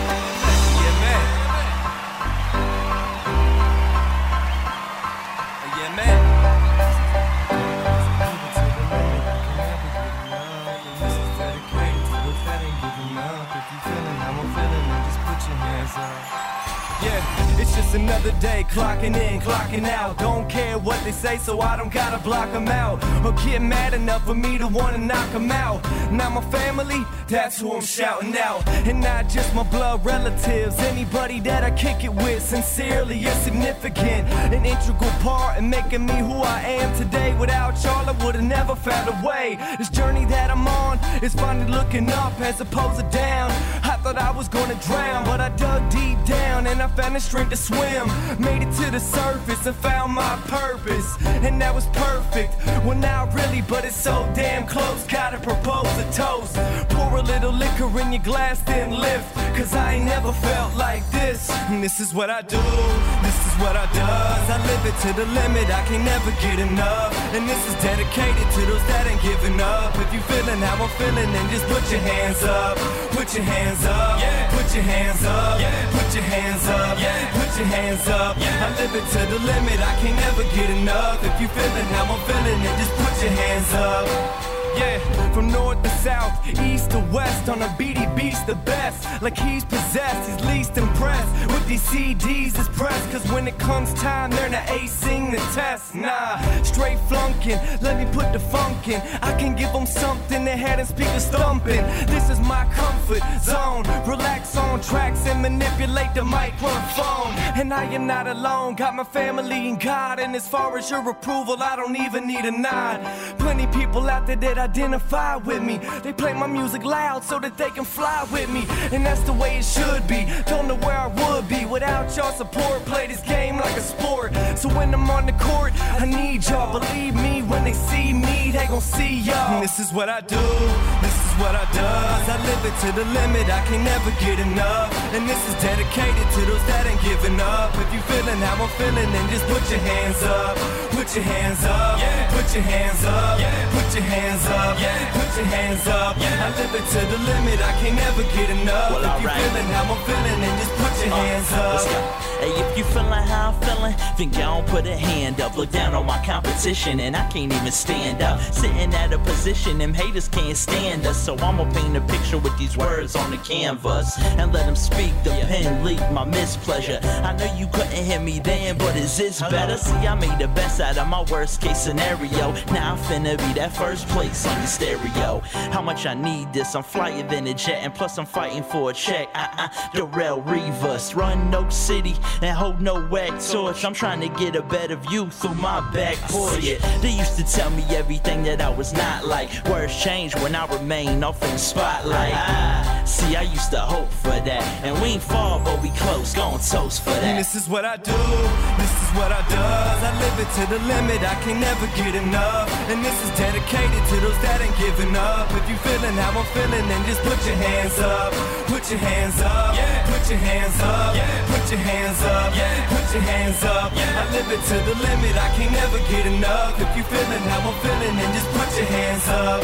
S9: It's just another day, clocking in, clocking out. Don't care what they say, so I don't gotta block them out. Or get mad enough for me to wanna knock them out. Now my family, that's who I'm shouting out. And not just my blood relatives, anybody that I kick it with. Sincerely, you're significant, an integral part in making me who I am today. Without y'all, I would've never found a way. This journey that I'm on is finally looking up as opposed to down. I thought I was gonna drown, but I dug deep down and I found the strength to swim. Made it to the surface and found my purpose, and that was perfect. Well, not really, but it's so damn close. Gotta propose a toast. Pour a little liquor in your glass, then lift, cause I ain't never felt like this. And this is what I do, this is what I does. I live it to the limit, I can never get enough. And this is dedicated to those that ain't giving up. If you feeling how I'm feeling, then just put your hands up. Put your hands up, put your hands up, put your hands up, put your hands up. I live it to the limit, I can never get enough. If you feeling how I'm feeling, then just put your hands up. Yeah, from north to south, east to west, on a beaty beats the best. Like he's possessed, he's least impressed with these CDs is pressed. Cause when it comes time, they're not acing the test. Nah, straight flunking, let me put the funk in. I can give them something, their head and speakers thumping. This is my comfort zone, relax on tracks and manipulate the microphone. And I am not alone, got my family and God. And as far as your approval, I don't even need a nod. Plenty people out there that identify with me. They play my music loud so that they can fly with me. And that's the way it should be. Don't know where I would be without y'all support. Play this game like a sport. So when I'm on the court, I need y'all. Believe me, when they see me, they gon' see y'all. And this is what I do, this is what I does. I live it to the limit, I can never get enough. And this is dedicated to those that ain't giving up. If you feeling how I'm feeling, then just put your hands up. Put your hands up, put your hands up, put your hands up, put your hands up. I live it to the limit, I can never get enough. Well, if you feeling how I'm feeling, then just put your hands up.
S12: Hey, if you feeling how I'm feeling, then go and put a hand up. Look down on my competition and I can't even stand up. Sitting at a position them haters can't stand us. So I'ma paint a picture with these words on the canvas and let them speak. The pen leak my mispleasure. I know you couldn't hear me then, but is this better? See, I made the best out of my worst case scenario. Now I'm finna be that first place on your stereo. How much I need this, I'm flyer than a jet. And plus I'm fighting for a check. Darrell Rivas, run no city and hold no wag torch. I'm trying to get a better view through my back porch. They used to tell me everything that I was not like. Words change when I remain off in the spotlight. See, I used to hope for that, and we ain't far, but we close. Gon' toast for that.
S9: And this is what I do, this is what I does. I live it to the limit, I can never get enough. And this is dedicated to those that ain't giving up. If you feeling how I'm feeling, then just put your hands up. Put your hands up, put your hands up, put your hands up, put your hands up. I live it to the limit, I can never get enough. If you feeling how I'm feeling, then just put your hands up.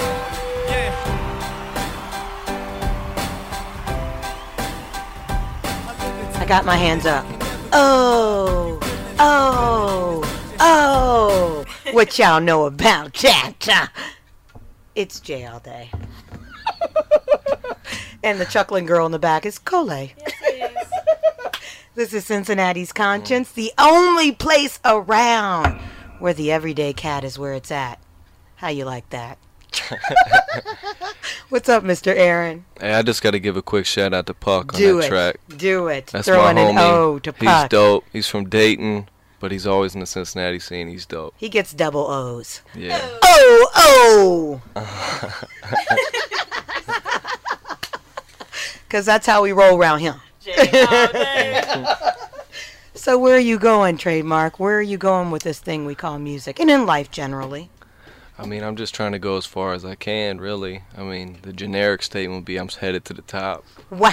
S1: I got my hands up. Oh, oh, oh. What y'all know about that? It's Jay All Day. And the chuckling girl in the back is Colay.
S4: Yes, it is.
S1: This is Cincinnati's Conscience, the only place around where the everyday cat is where it's at. How you like that? What's up, Mr. Aaron?
S7: Hey, I just got to give a quick shout out to Puck on that track.
S1: Do it.
S7: That's
S1: Throwing
S7: my homie.
S1: an O to Puck.
S7: He's dope. He's from Dayton, but he's always in the Cincinnati scene. He's dope.
S1: He gets double O's.
S7: Yeah.
S1: Oh, oh. Because that's how we roll around him. So where are you going, Trademark? Where are you going with this thing we call music and in life generally?
S7: I mean, I'm just trying to go as far as I can, really. I mean, the generic statement would be I'm headed to the top.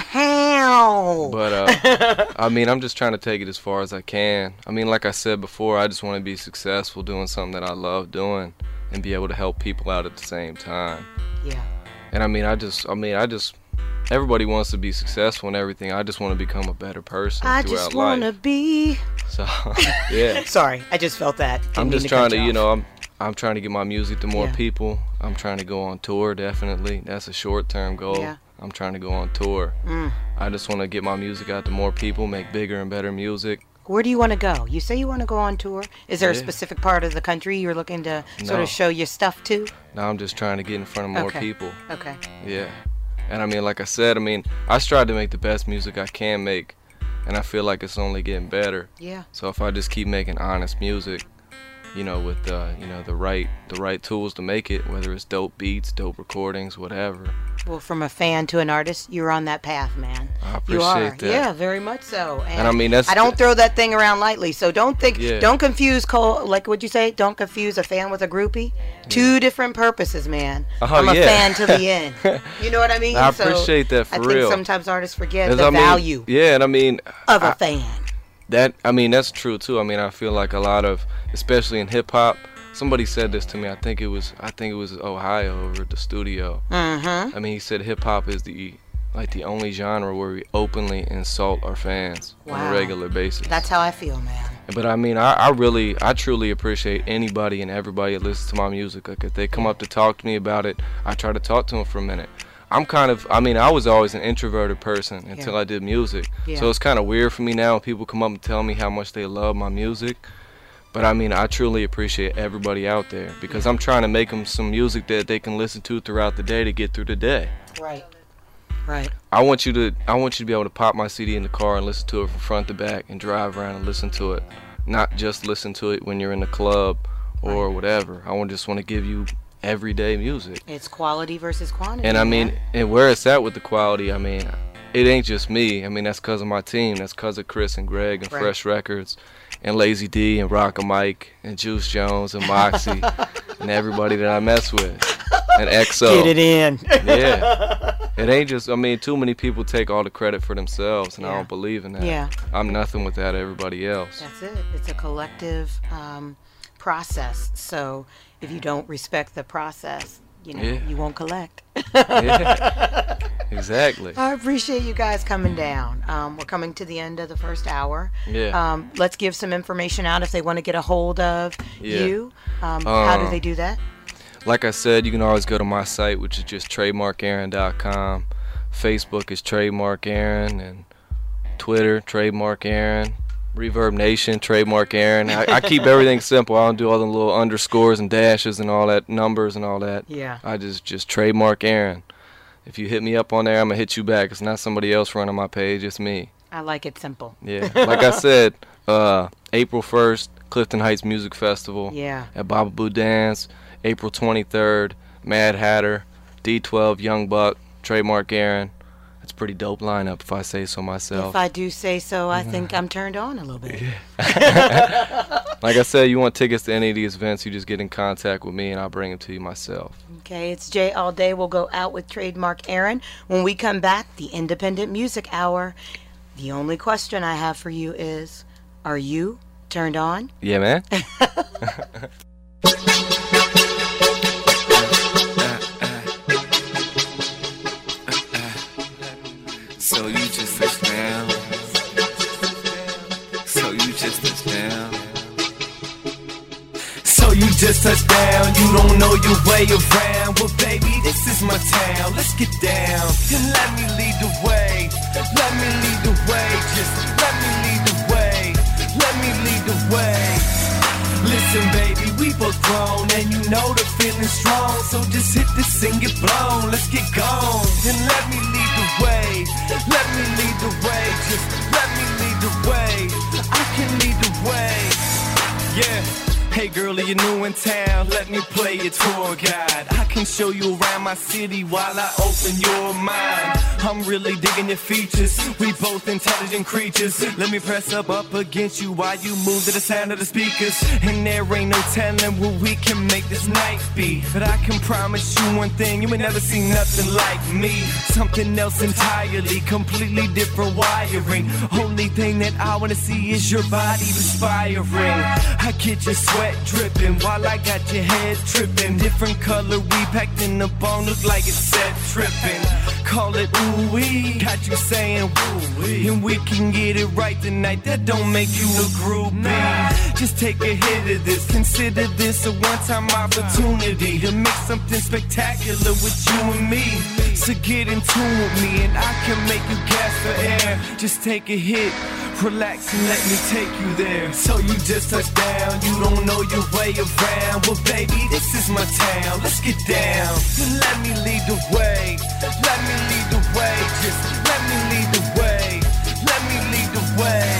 S1: Wow!
S7: But, I mean, I'm just trying to take it as far as I can. I mean, like I said before, I just want to be successful doing something that I love doing and be able to help people out at the same time.
S1: Yeah.
S7: And I mean, everybody wants to be successful and everything. I just want to become a better person
S1: I
S7: throughout
S1: just want to
S7: life.
S1: be.
S7: So, yeah.
S1: Sorry, I just felt that.
S7: I'm just trying to, I'm trying to get my music to more people. I'm trying to go on tour, definitely. That's a short-term goal.
S1: Yeah.
S7: I'm trying to go on tour. I just want to get my music out to more people, make bigger and better music.
S1: Where do you want to go? You say you want to go on tour. Is there a specific part of the country you're looking to sort of show your stuff to?
S7: No, I'm just trying to get in front of more people.
S1: Okay.
S7: Yeah. And I mean, like I said, I strive to make the best music I can make, and I feel like it's only getting better.
S1: Yeah.
S7: So if I just keep making honest music, with the right tools to make it, whether it's dope beats, dope recordings, whatever.
S1: Well, from a fan to an artist, you're on that path, man.
S7: I appreciate that.
S1: Yeah, very much so.
S7: And I mean,
S1: I don't throw that thing around lightly, so don't confuse like what'd you say? Don't confuse a fan with a groupie. Two different purposes, man. From a fan to the end. You know what I mean?
S7: I appreciate that for real.
S1: I think sometimes artists forget the value.
S7: Yeah, and I mean,
S1: of a fan.
S7: That's true too. I mean, I feel like a lot of, especially in hip hop, somebody said this to me. I think it was Ohio over at the studio.
S1: Mm-hmm.
S7: I mean, he said hip hop is the only genre where we openly insult our fans on a regular basis.
S1: That's how I feel, man.
S7: But I mean, I truly appreciate anybody and everybody that listens to my music. Like if they come up to talk to me about it, I try to talk to them for a minute. I was always an introverted person until I did music. Yeah. So it's kind of weird for me now when people come up and tell me how much they love my music. But I mean, I truly appreciate everybody out there because I'm trying to make them some music that they can listen to throughout the day to get through the day.
S1: Right. Right.
S7: I want you to be able to pop my CD in the car and listen to it from front to back and drive around and listen to it. Not just listen to it when you're in the club or whatever. I just want to give you everyday music.
S1: It's quality versus quantity.
S7: And I mean, and where it's at with the quality, I mean, it ain't just me. I mean, that's because of my team. That's because of Chris and Greg and Fresh Records and Lazy D and Rock Mike and Juice Jones and Moxie and everybody that I mess with. And XO.
S1: Get it in.
S7: Yeah. It ain't just, too many people take all the credit for themselves, and I don't believe in that.
S1: Yeah.
S7: I'm nothing without everybody else.
S1: That's it. It's a collective process. So if you don't respect the process, you won't collect.
S7: Yeah. Exactly.
S1: I appreciate you guys coming down. We're coming to the end of the first hour.
S7: Yeah.
S1: Let's give some information out if they want to get a hold of you. How do they do that?
S7: Like I said, you can always go to my site, which is just trademarkaaron.com. Facebook is Trademark Aaron, and Twitter, Trademark Aaron. Reverb Nation, Trademark Aaron. I keep everything simple. I don't do all the little underscores and dashes and all that, numbers and all that.
S1: Yeah.
S7: I just Trademark Aaron. If you hit me up on there, I'm going to hit you back. It's not somebody else running my page. It's me.
S1: I like it simple.
S7: Yeah. Like I said, April 1st, Clifton Heights Music Festival.
S1: Yeah.
S7: At Baba Boo Dance. April 23rd, Mad Hatter, D12, Young Buck, Trademark Aaron. It's a pretty dope lineup, if I say so myself.
S1: If I do say so, I think I'm turned on a little bit.
S7: Yeah. Like I said, you want tickets to any of these events, you just get in contact with me and I'll bring them to you myself.
S1: Okay, it's Jay All Day. We'll go out with Trademark Aaron. When we come back, the Independent Music Hour. The only question I have for you is, are you turned on?
S7: Yeah, man.
S13: So you just touched down. So you just touched down. So you just touched down. You don't know your way around. Well, baby, this is my town. Let's get down and let me lead the way. Let me lead the way. Just let me lead the way. Let me lead the way. Listen, baby, we both grown and you know the feeling's strong. So just hit this and get blown. Let's get gone and let me lead the way. Let me lead the way. Just let me lead the way. I can lead the way. Yeah.
S9: Hey girlie, you're new in town, let me play your tour guide. I can show you around my city while I open your mind. I'm really digging your features, we both intelligent creatures. Let me press up against you while you move to the sound of the speakers. And there ain't no telling what we can make this night be. But I can promise you one thing, you will never see nothing like me. Something else entirely, completely different wiring. Only thing that I wanna see is your body perspiring. I get your sweat dripping while I got your head tripping. Different color we packed in the bone, look like it's set tripping. Call it ooh-wee, got you saying woo-wee. And we can get it right tonight, that don't make you a groupie. Just take a hit of this, consider this a one-time opportunity to make something spectacular with you and me. So get in tune with me and I can make you gasp for air. Just take a hit, relax and let me take you there. So you just touched down, you don't know your way around. Well baby, this is my town, let's get down. And let me lead the way, let me lead the way. Just let me lead the way, let me lead the way.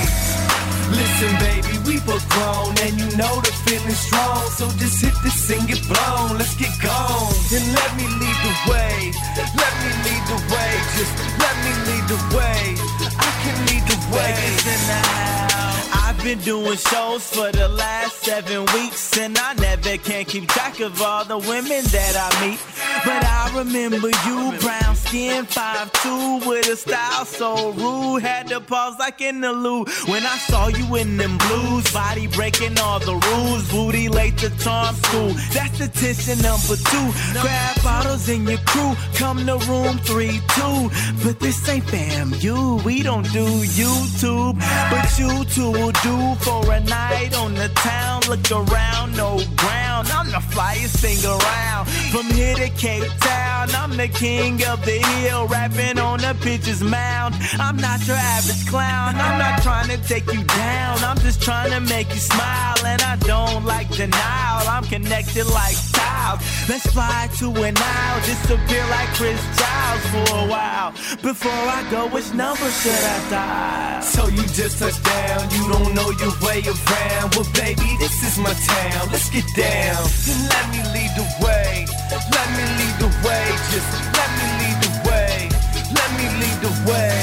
S9: Listen baby, we both grown and you know the feeling's strong. So just hit this and get blown, let's get gone. And let me lead the way, let me lead the way. Just let me lead the way, I can lead the way. Listen now, I've been doing shows for the last 7 weeks, and I never can keep track of all the women that I meet. But I remember you, brown skin, 5'2", with a style so rude. Had to pause like in the loo when I saw you in them blues. Body breaking all the rules, booty late to charm school. That's attention number 2. Grab bottles in your crew, come to room 3-2. But this ain't FAMU, we don't do YouTube. But you two will do for a night on the town. Look around, no ground, I'm the flyest thing around. From here to Cape Town, I'm the king of the hill, rapping on the pitcher's mound. I'm not your average clown, I'm not trying to take you down, I'm just trying to make you smile. And I don't like denial, I'm connected like tiles. Let's fly to an isle, disappear like Chris Giles for a while. Before I go, which number should I dial? So you just touched down, you don't know your way around. Well baby, this is my town, let's get down. And let me lead the way, let me lead the way. Just let me lead the way, let me lead the way.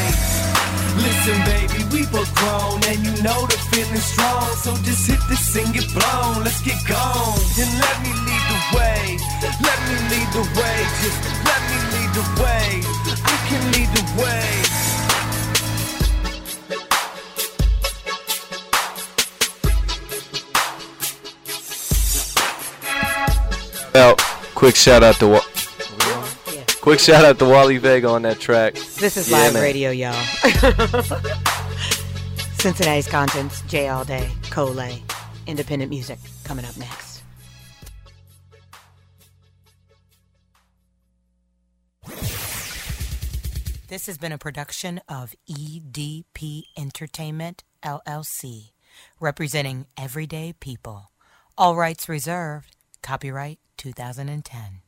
S9: Listen baby, we both grown and you know the feeling's strong. So just hit this and get blown, let's get gone. And let me lead the way, let me lead the way. Just let me lead the way, I can lead the way.
S7: Quick shout out to Wally Vega on that track.
S1: This is live radio, y'all. Cincinnati's Contents, J All Day, Coley, independent music coming up next. This has been a production of EDP Entertainment, LLC, representing everyday people. All rights reserved. Copyright 2010.